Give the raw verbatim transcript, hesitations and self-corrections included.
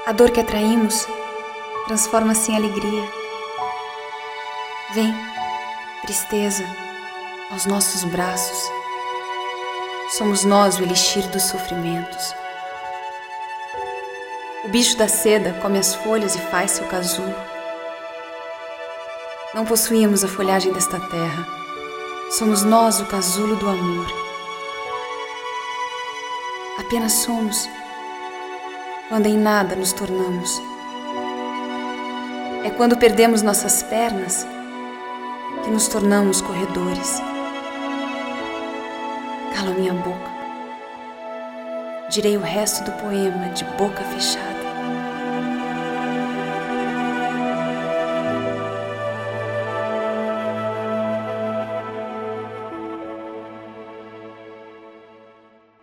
A dor que atraímos transforma-se em alegria. Vem, tristeza, aos nossos braços. Somos nós o elixir dos sofrimentos. O bicho da seda come as folhas e faz seu casulo. Não possuímos a folhagem desta terra. Somos nós o casulo do amor. Apenas somos quando em nada nos tornamos. É quando perdemos nossas pernas que nos tornamos corredores. Cala minha boca. Direi o resto do poema de boca fechada.